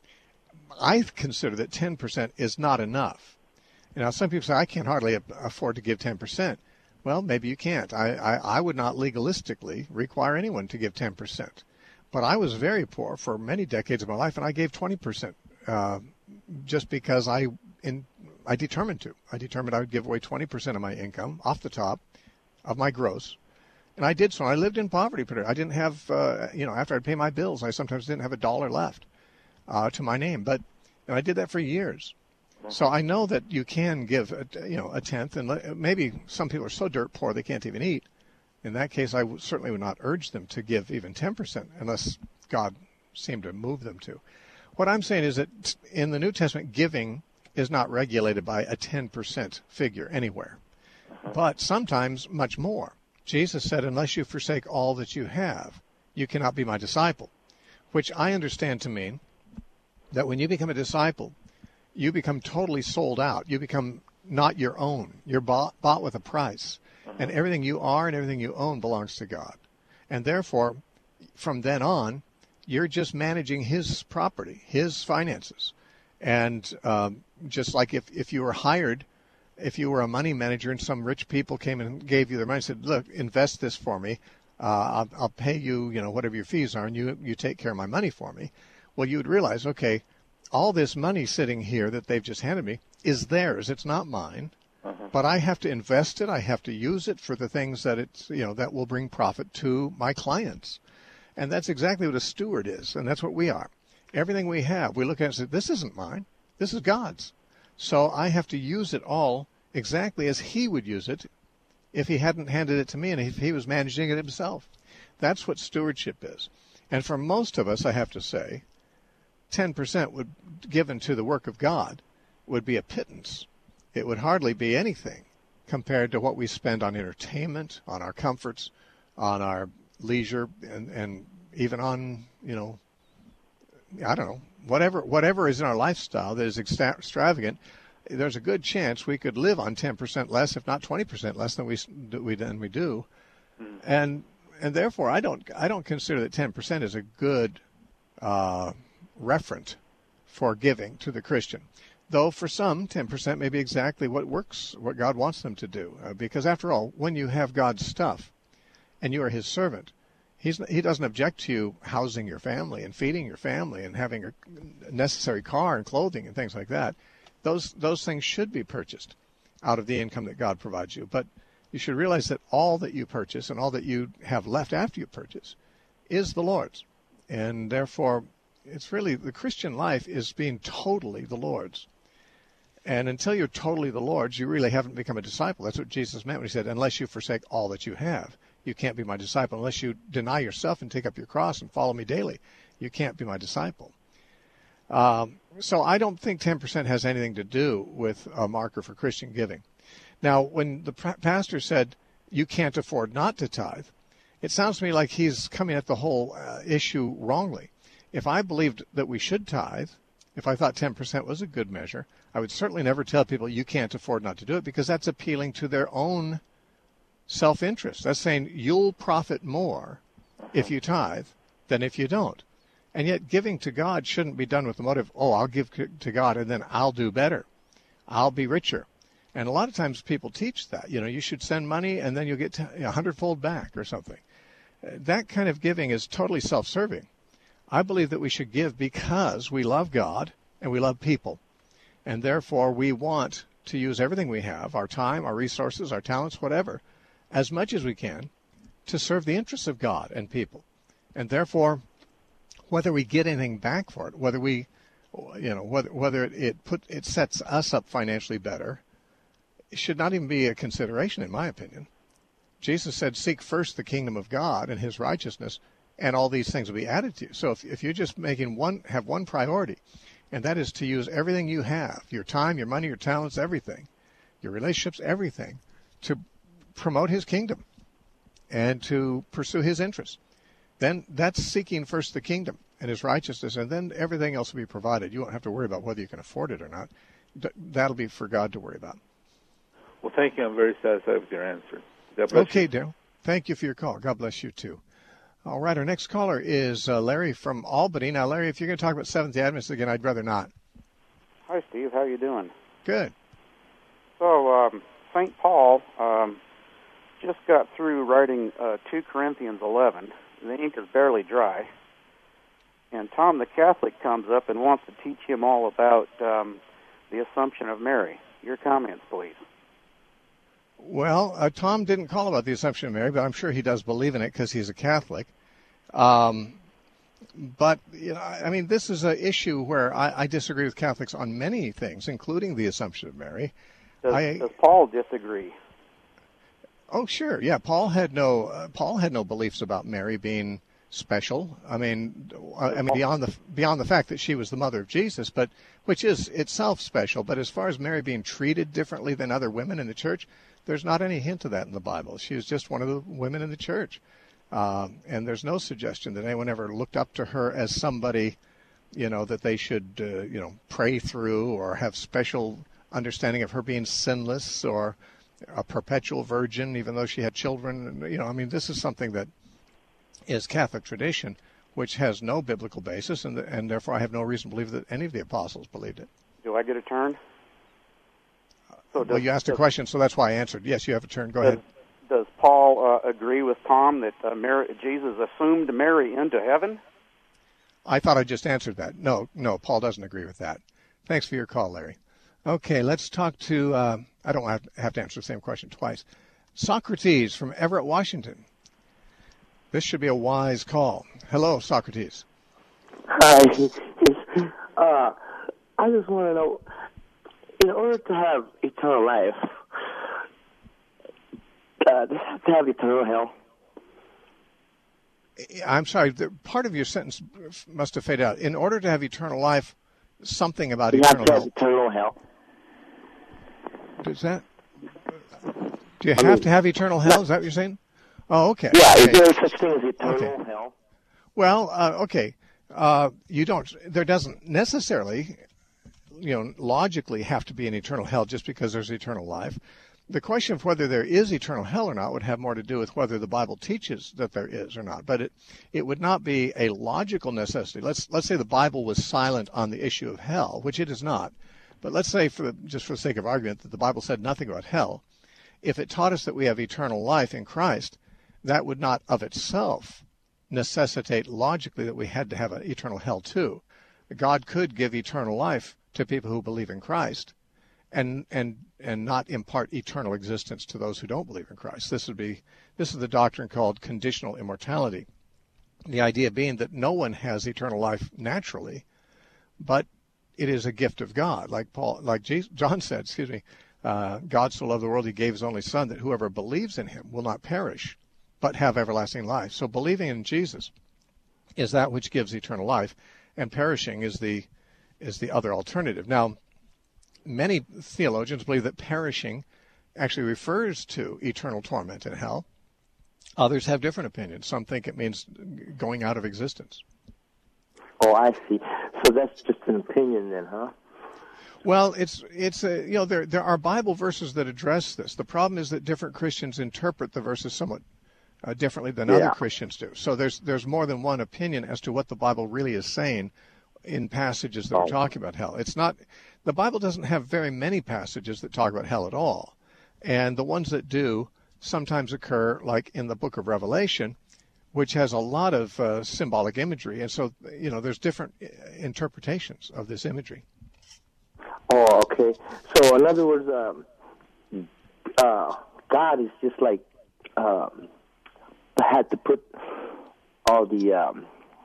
Speaker 1: I consider that 10% is not enough. Some people say, I can't hardly afford to give 10%. Well, maybe you can't. I would not legalistically require anyone to give 10%. But I was very poor for many decades of my life, and I gave 20% just because I determined to. I determined I would give away 20% of my income off the top of my gross. And I did so. I lived in poverty. I didn't have, after I'd pay my bills, I sometimes didn't have $1 left to my name. But I did that for years. So I know that you can give, a 1/10, and maybe some people are so dirt poor they can't even eat. In that case, I certainly would not urge them to give even 10% unless God seemed to move them to. What I'm saying is that in the New Testament, giving is not regulated by a 10% figure anywhere, but sometimes much more. Jesus said, unless you forsake all that you have, you cannot be my disciple, which I understand to mean that when you become a disciple, you become totally sold out. You become not your own. You're bought with a price. And everything you are and everything you own belongs to God. And therefore, from then on, you're just managing his property, his finances. And just like if you were hired, if you were a money manager and some rich people came and gave you their money and said, look, invest this for me. I'll pay you, whatever your fees are, and you take care of my money for me. Well, you would realize, okay, all this money sitting here that they've just handed me is theirs. It's not mine. But I have to invest it. I have to use it for the things that that will bring profit to my clients. And that's exactly what a steward is. And that's what we are. Everything we have, we look at it and say, this isn't mine. This is God's. So I have to use it all exactly as he would use it if he hadn't handed it to me and if he was managing it himself. That's what stewardship is. And for most of us, I have to say, 10% given to the work of God would be a pittance. It would hardly be anything compared to what we spend on entertainment, on our comforts, on our leisure, and even on, I don't know, whatever is in our lifestyle that is extravagant. There's a good chance we could live on 10% less, if not 20% less than we do. And therefore, I don't consider that 10% is a good referent for giving to the Christian. Though for some, 10% may be exactly what works, what God wants them to do. Because after all, when you have God's stuff and you are his servant, he doesn't object to you housing your family and feeding your family and having a necessary car and clothing and things like that. Those things should be purchased out of the income that God provides you. But you should realize that all that you purchase and all that you have left after you purchase is the Lord's. And therefore, it's really, the Christian life is being totally the Lord's. And until you're totally the Lord's, you really haven't become a disciple. That's what Jesus meant when he said, unless you forsake all that you have, you can't be my disciple. Unless you deny yourself and take up your cross and follow me daily, You can't be my disciple. So I don't think 10% has anything to do with a marker for Christian giving. Now, when the pastor said you can't afford not to tithe, it sounds to me like he's coming at the whole issue wrongly. If I believed that we should tithe, if I thought 10% was a good measure, I would certainly never tell people you can't afford not to do it, because that's appealing to their own self-interest. That's saying you'll profit more if you tithe than if you don't. And yet giving to God shouldn't be done with the motive, oh, I'll give to God and then I'll do better. I'll be richer. And a lot of times people teach that. You should send money and then you'll get 100-fold back or something. That kind of giving is totally self-serving. I believe that we should give because we love God and we love people. And therefore we want to use everything we have, our time, our resources, our talents, whatever, as much as we can to serve the interests of God and people. And therefore, whether we get anything back for it, whether it sets us up financially better, it should not even be a consideration, in my opinion. Jesus said, seek first the kingdom of God and his righteousness, and all these things will be added to you. So if you're just have one priority, and that is to use everything you have, your time, your money, your talents, everything, your relationships, everything, to promote his kingdom and to pursue his interests, then that's seeking first the kingdom and his righteousness, and then everything else will be provided. You won't have to worry about whether you can afford it or not. That'll be for God to worry about.
Speaker 6: Well, thank you. I'm very satisfied with your answer. God bless you.
Speaker 1: Okay, Daryl. Thank you for your call. God bless you, too. All right, our next caller is Larry from Albany. Now, Larry, if you're going to talk about Seventh-day Adventists again, I'd rather not.
Speaker 7: Hi, Steve. How you doing?
Speaker 1: Good.
Speaker 7: So, St. Paul just got through writing 2 Corinthians 11. The ink is barely dry. And Tom the Catholic comes up and wants to teach him all about the Assumption of Mary. Your comments, please.
Speaker 1: Well, Tom didn't call about the Assumption of Mary, but I'm sure he does believe in it because he's a Catholic. But, this is an issue where I disagree with Catholics on many things, including the Assumption of Mary.
Speaker 7: Does Paul disagree?
Speaker 1: Oh, sure. Yeah, Paul had no beliefs about Mary being special. Beyond the fact that she was the mother of Jesus, but which is itself special. But as far as Mary being treated differently than other women in the church, there's not any hint of that in the Bible. She was just one of the women in the church, and there's no suggestion that anyone ever looked up to her as somebody, that they should, pray through or have special understanding of her being sinless or a perpetual virgin, even though she had children. This is something that is Catholic tradition, which has no biblical basis, and therefore I have no reason to believe that any of the apostles believed it.
Speaker 7: Do I get a turn?
Speaker 1: You asked a question, so that's why I answered. Yes, you have a turn. Go ahead.
Speaker 7: Does Paul agree with Tom that Jesus assumed Mary into heaven?
Speaker 1: I thought I just answered that. No, Paul doesn't agree with that. Thanks for your call, Larry. Okay, let's talk to, I don't have to answer the same question twice. Socrates from Everett, Washington. This should be a wise call. Hello, Socrates.
Speaker 8: Hi. I just want to know, in order to have eternal life, does it have to have eternal hell?
Speaker 1: I'm sorry, part of your sentence must have faded out. In order to have eternal life, something about eternal hell.
Speaker 8: You have to have eternal hell.
Speaker 1: Does that? Do you have to have eternal hell? Is that what you're saying? Oh, okay.
Speaker 8: Yeah,
Speaker 1: okay.
Speaker 8: Is there such thing as eternal hell?
Speaker 1: Well, okay. You don't. There doesn't necessarily, logically have to be an eternal hell just because there's eternal life. The question of whether there is eternal hell or not would have more to do with whether the Bible teaches that there is or not. But it would not be a logical necessity. Let's say the Bible was silent on the issue of hell, which it is not. But let's say, just for the sake of argument, that the Bible said nothing about hell. If it taught us that we have eternal life in Christ, that would not of itself necessitate logically that we had to have an eternal hell too. God could give eternal life to people who believe in Christ and not impart eternal existence to those who don't believe in Christ. This is the doctrine called conditional immortality. The idea being that no one has eternal life naturally, but it is a gift of God. John said, God so loved the world he gave his only Son, that whoever believes in him will not perish, but have everlasting life. So believing in Jesus is that which gives eternal life, and perishing is the other alternative. Now, many theologians believe that perishing actually refers to eternal torment in hell. Others have different opinions. Some think it means going out of existence.
Speaker 8: Oh, I see. So that's just an opinion then, huh?
Speaker 1: Well, there are Bible verses that address this. The problem is that different Christians interpret the verses somewhat differently than other Christians do. So there's more than one opinion as to what the Bible really is saying in passages that are talking about hell. The Bible doesn't have very many passages that talk about hell at all. And the ones that do sometimes occur, like in the book of Revelation, which has a lot of symbolic imagery. And so, there's different interpretations of this imagery.
Speaker 8: Oh, okay. So, in other words, God is just like had to put all the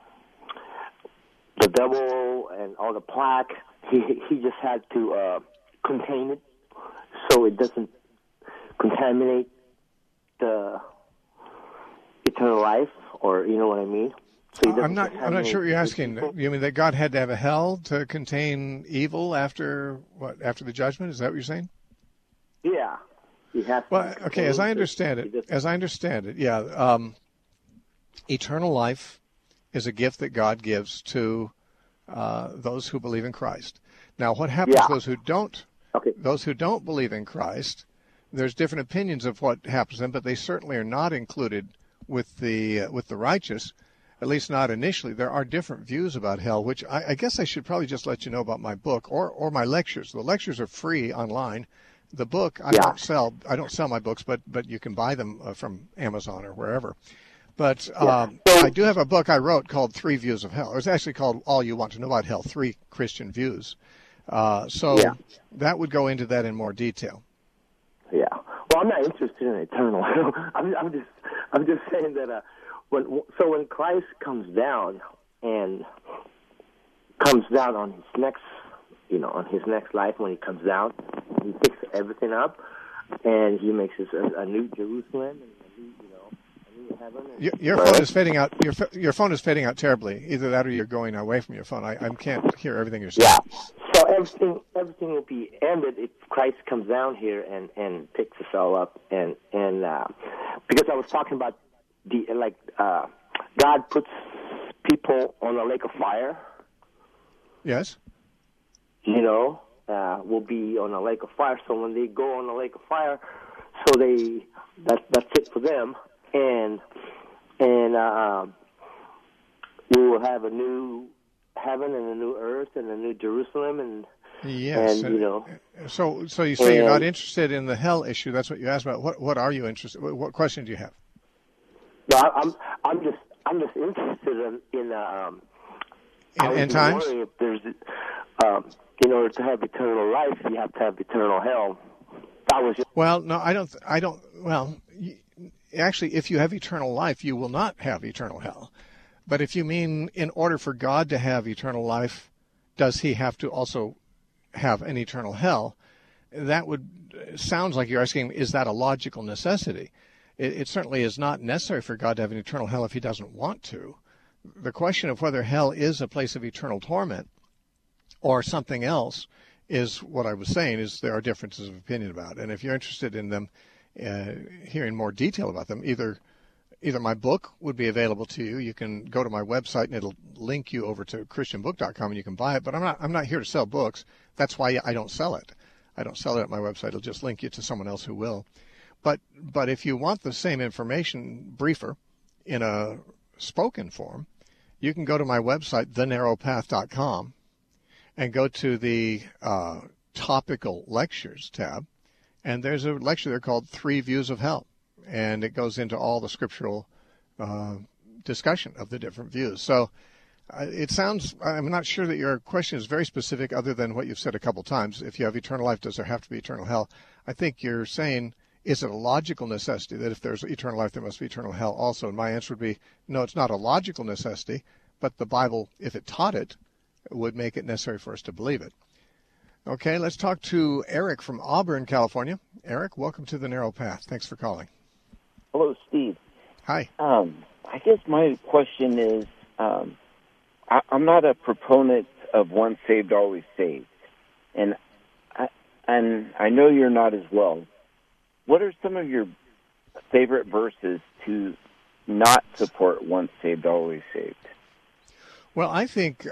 Speaker 8: devil and all the plaque. He just had to contain it so it doesn't contaminate the eternal life, or you know what I mean? So
Speaker 1: I'm not sure what you're asking. You mean that God had to have a hell to contain evil after the judgment? Is that what you're saying?
Speaker 8: Yeah. He has
Speaker 1: well, okay, as I understand it, yeah. Eternal life is a gift that God gives to those who believe in Christ. Now, what happens to those who don't?
Speaker 8: Okay.
Speaker 1: Those who don't believe in Christ, there's different opinions of what happens to them, but they certainly are not included with the righteous, at least not initially. There are different views about hell, which I guess I should probably just let you know about my book or my lectures. The lectures are free online. The book I don't sell my books, but you can buy them from Amazon or wherever. But I do have a book I wrote called 3 Views of Hell. It was actually called All You Want to Know About Hell, 3 Christian Views. That would go into that in more detail.
Speaker 8: Yeah. Well, I'm not interested in eternal. I'm just saying that when Christ comes down on his next, on his next life, when he comes down, he picks everything up, and he makes us a new Jerusalem and a new heaven.
Speaker 1: Your phone is fading out. Your phone is fading out terribly. Either that or you're going away from your phone. I can't hear everything you're saying.
Speaker 8: Yeah. So everything will be ended if Christ comes down here and picks us all up, and because I was talking about God puts people on a lake of fire.
Speaker 1: Yes.
Speaker 8: Will be on a lake of fire. So when they go on a lake of fire, that's it for them, and we will have a new heaven and a new earth and a new Jerusalem, and
Speaker 1: yes, So you say you're not interested in the hell issue. That's what you asked about. What are you interested? What question do you have?
Speaker 8: No, I'm just interested in
Speaker 1: end times.
Speaker 8: If there's in order to have eternal life, you have to have eternal hell.
Speaker 1: Well, no, I don't. Well, actually, if you have eternal life, you will not have eternal hell. But if you mean in order for God to have eternal life, does he have to also have an eternal hell? That sounds like you're asking, is that a logical necessity? It certainly is not necessary for God to have an eternal hell if he doesn't want to. The question of whether hell is a place of eternal torment or something else is what I was saying, is there are differences of opinion about. And if you're interested in them, hearing more detail about them, either my book would be available to you. You can go to my website and it'll link you over to christianbook.com and you can buy it. But I'm not here to sell books. That's why I don't sell it. I don't sell it at my website. It'll just link you to someone else who will. But if you want the same information briefer in a spoken form, you can go to my website, thenarrowpath.com, and go to the topical lectures tab. And there's a lecture there called 3 Views of Hell. And it goes into all the scriptural discussion of the different views. So it sounds, I'm not sure that your question is very specific other than what you've said a couple times. If you have eternal life, does there have to be eternal hell? I think you're saying, is it a logical necessity that if there's eternal life, there must be eternal hell also? And my answer would be, no, it's not a logical necessity, but the Bible, if it taught it, would make it necessary for us to believe it. Okay, let's talk to Eric from Auburn, California. Eric, welcome to The Narrow Path. Thanks for calling.
Speaker 9: Hello, Steve.
Speaker 1: Hi.
Speaker 9: I guess my question is, I'm not a proponent of once saved, always saved, and I know you're not as well. What are some of your favorite verses to not support once saved, always saved?
Speaker 1: Well, I think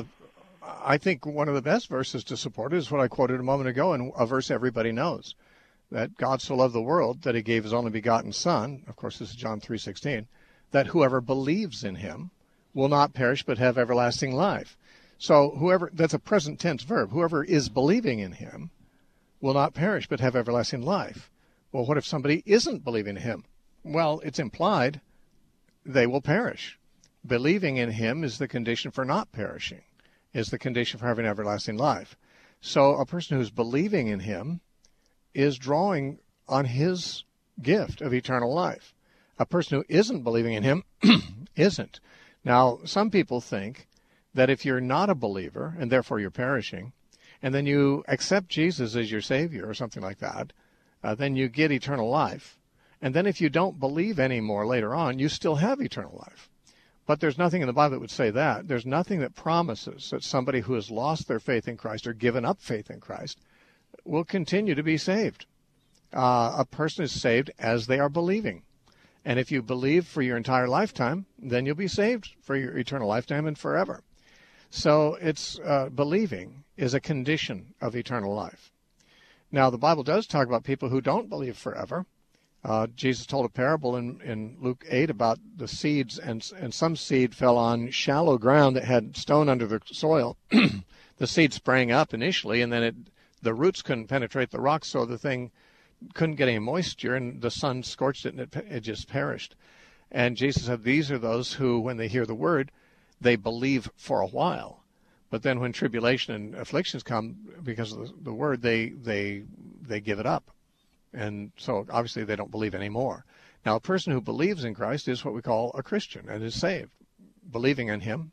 Speaker 1: one of the best verses to support is what I quoted a moment ago, and a verse everybody knows, that God so loved the world that he gave his only begotten Son. Of course, this is John 3:16, that whoever believes in him will not perish but have everlasting life. So whoever, that's a present tense verb, whoever is believing in him will not perish but have everlasting life. Well, what if somebody isn't believing in him? Well, it's implied they will perish. Believing in him is the condition for not perishing, is the condition for having everlasting life. So a person who's believing in him is drawing on his gift of eternal life. A person who isn't believing in him isn't. Now, some people think that if you're not a believer and therefore you're perishing, and then you accept Jesus as your Savior or something like that, then you get eternal life. And then if you don't believe anymore later on, you still have eternal life. But there's nothing in the Bible that would say that. There's nothing that promises that somebody who has lost their faith in Christ or given up faith in Christ will continue to be saved. A person is saved as they are believing. And if you believe for your entire lifetime, then you'll be saved for your eternal lifetime and forever. So it's believing is a condition of eternal life. Now, the Bible does talk about people who don't believe forever. Jesus told a parable in Luke 8 about the seeds, and some seed fell on shallow ground that had stone under the soil. The seed sprang up initially, and then the roots couldn't penetrate the rock, so the thing couldn't get any moisture, and the sun scorched it, and it just perished. And Jesus said, these are those who, when they hear the word, they believe for a while. But then when tribulation and afflictions come because of the word, they give it up. And so obviously they don't believe anymore. Now, a person who believes in Christ is what we call a Christian and is saved. Believing in him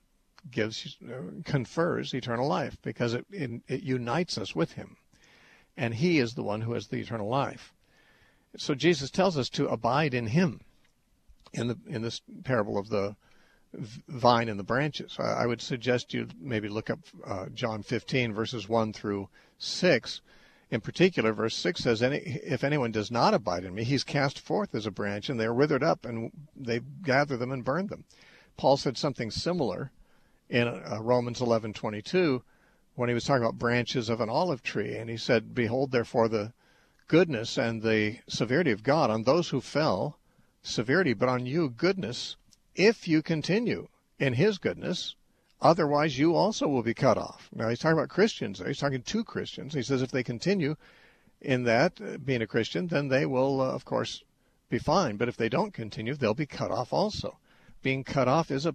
Speaker 1: confers eternal life because it unites us with him. And he is the one who has the eternal life. So Jesus tells us to abide in him in this parable of the vine and the branches. I would suggest you maybe look up John 15, verses 1 through 6. In particular, verse 6 says, if anyone does not abide in me, he's cast forth as a branch, and they are withered up, and they gather them and burn them. Paul said something similar in Romans 11:22 when he was talking about branches of an olive tree, and he said, behold, therefore, the goodness and the severity of God on those who fell, severity, but on you, goodness, if you continue in his goodness, otherwise you also will be cut off. Now, he's talking about Christians. He's talking to Christians. He says if they continue in that, being a Christian, then they will, of course, be fine. But if they don't continue, they'll be cut off also. Being cut off is,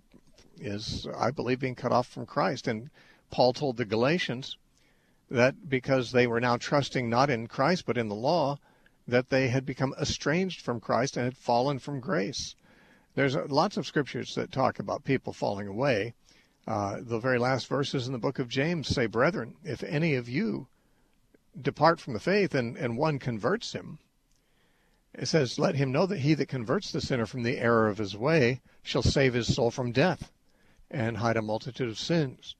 Speaker 1: I believe, being cut off from Christ. And Paul told the Galatians that because they were now trusting not in Christ but in the law, that they had become estranged from Christ and had fallen from grace. There's lots of scriptures that talk about people falling away. The very last verses in the book of James say, brethren, if any of you depart from the faith and one converts him, it says, let him know that he that converts the sinner from the error of his way shall save his soul from death and hide a multitude of sins.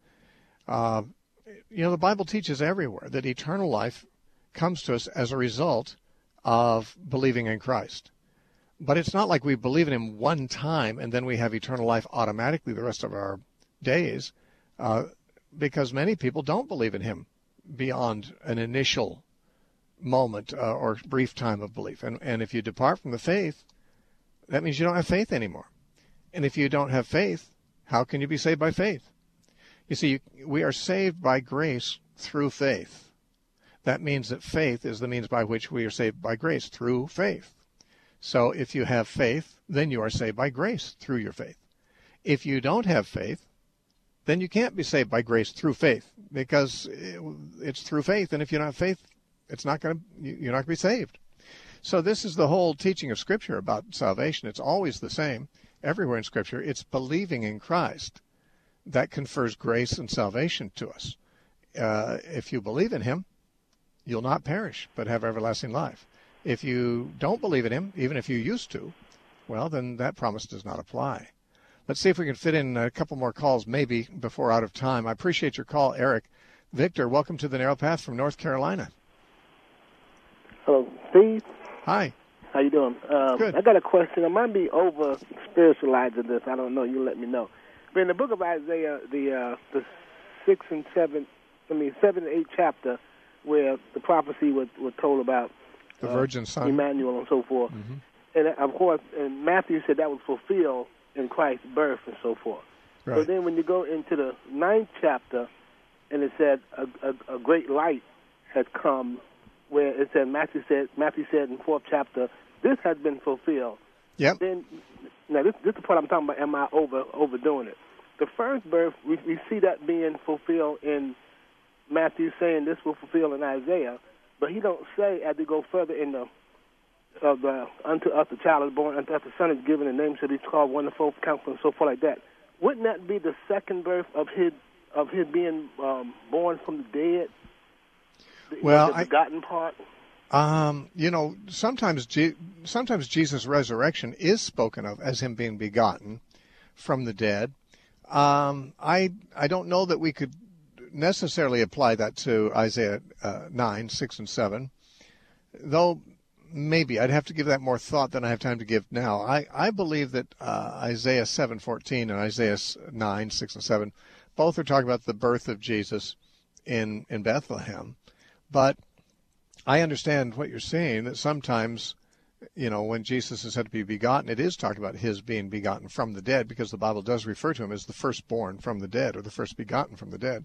Speaker 1: The Bible teaches everywhere that eternal life comes to us as a result of believing in Christ. But it's not like we believe in him one time and then we have eternal life automatically the rest of our days, because many people don't believe in him beyond an initial moment or brief time of belief. And if you depart from the faith, that means you don't have faith anymore. And if you don't have faith, how can you be saved by faith? You see, we are saved by grace through faith. That means that faith is the means by which we are saved by grace, through faith. So if you have faith, then you are saved by grace through your faith. If you don't have faith, then you can't be saved by grace through faith, because it's through faith, and if you don't have faith, you're not going to be saved. So this is the whole teaching of Scripture about salvation. It's always the same everywhere in Scripture. It's believing in Christ that confers grace and salvation to us. If you believe in him, you'll not perish, but have everlasting life. If you don't believe in him, even if you used to, well, then that promise does not apply. Let's see if we can fit in a couple more calls, maybe, before out of time. I appreciate your call, Eric. Victor, welcome to the Narrow Path from North Carolina.
Speaker 10: Hello, Steve.
Speaker 1: Hi.
Speaker 10: How you doing?
Speaker 1: Good.
Speaker 10: I got a question. I might be over spiritualizing this. I don't know. You let me know. But in the book of Isaiah, the 7th and 8th chapter, where the prophecy was told about
Speaker 1: the virgin son,
Speaker 10: Emmanuel, and so forth, and of course, and Matthew said that was fulfilled in Christ's birth and so forth.
Speaker 1: Right.
Speaker 10: So then, when you go into the 9th chapter, and it said a great light had come, where it said Matthew said in 4th chapter, this has been fulfilled.
Speaker 1: Yep.
Speaker 10: Then, now this is the part I'm talking about. Am I overdoing it? The first birth, we see that being fulfilled in Matthew, saying this will fulfill in Isaiah, but he don't say as we go further in unto us the child is born, unto us the son is given, the name shall be called Wonderful Counselor, and so forth like that. Wouldn't that be the second birth of his being born from the dead?
Speaker 1: Well,
Speaker 10: the begotten part.
Speaker 1: Sometimes Jesus' resurrection is spoken of as him being begotten from the dead. I don't know that we could necessarily apply that to Isaiah 9, 6, and 7, though maybe I'd have to give that more thought than I have time to give now. I believe that Isaiah 7:14 and Isaiah 9, 6, and 7 both are talking about the birth of Jesus in Bethlehem, but I understand what you're saying, that sometimes, when Jesus is said to be begotten, it is talking about his being begotten from the dead, because the Bible does refer to him as the firstborn from the dead, or the first begotten from the dead.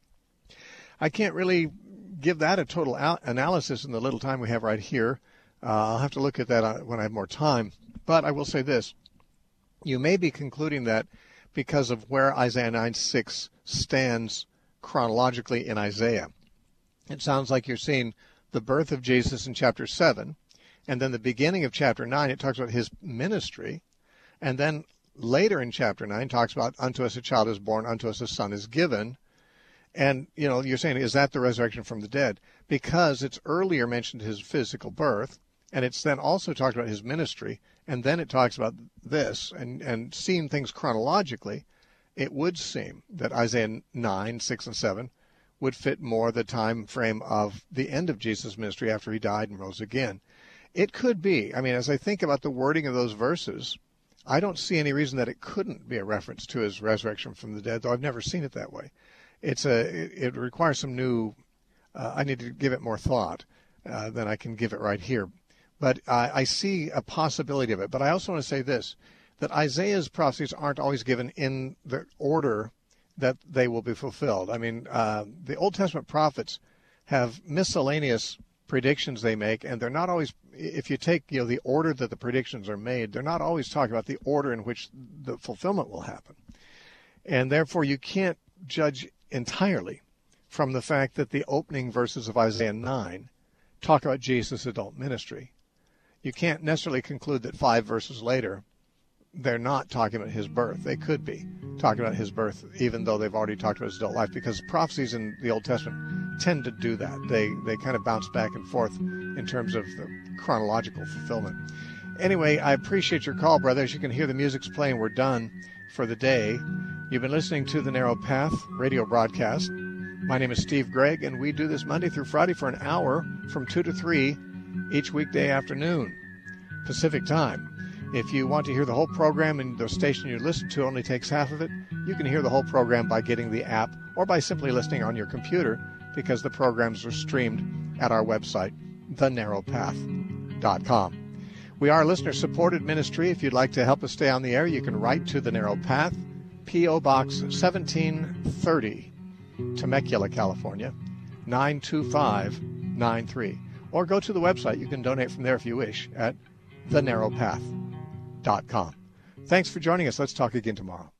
Speaker 1: I can't really give that a total analysis in the little time we have right here. I'll have to look at that when I have more time. But I will say this. You may be concluding that because of where Isaiah 9:6 stands chronologically in Isaiah. It sounds like you're seeing the birth of Jesus in chapter 7, and then the beginning of chapter 9, it talks about his ministry, and then later in chapter 9 talks about unto us a child is born, unto us a son is given. And, you're saying, is that the resurrection from the dead? Because it's earlier mentioned his physical birth, and it's then also talked about his ministry, and then it talks about this, and seeing things chronologically, it would seem that Isaiah 9, 6, and 7 would fit more the time frame of the end of Jesus' ministry after he died and rose again. It could be. I mean, as I think about the wording of those verses, I don't see any reason that it couldn't be a reference to his resurrection from the dead, though I've never seen it that way. It requires some new, I need to give it more thought than I can give it right here. But I see a possibility of it. But I also want to say this, that Isaiah's prophecies aren't always given in the order that they will be fulfilled. I mean, the Old Testament prophets have miscellaneous predictions they make, and they're not always, if you take the order that the predictions are made, they're not always talking about the order in which the fulfillment will happen. And therefore, you can't judge entirely from the fact that the opening verses of Isaiah 9 talk about Jesus' adult ministry. You can't necessarily conclude that 5 verses later they're not talking about his birth. They could be talking about his birth, even though they've already talked about his adult life, because prophecies in the Old Testament tend to do that. They kind of bounce back and forth in terms of the chronological fulfillment. Anyway, I appreciate your call, brother. As you can hear, the music's playing. We're done for the day. You've been listening to the Narrow Path radio broadcast. My name is Steve Gregg, and we do this Monday through Friday for an hour from 2 to 3 each weekday afternoon, Pacific time. If you want to hear the whole program and the station you listen to only takes half of it, you can hear the whole program by getting the app or by simply listening on your computer, because the programs are streamed at our website, thenarrowpath.com. We are a listener-supported ministry. If you'd like to help us stay on the air, you can write to The Narrow Path, P.O. Box 1730, Temecula, California, 92593. Or go to the website. You can donate from there if you wish at thenarrowpath.com. Thanks for joining us. Let's talk again tomorrow.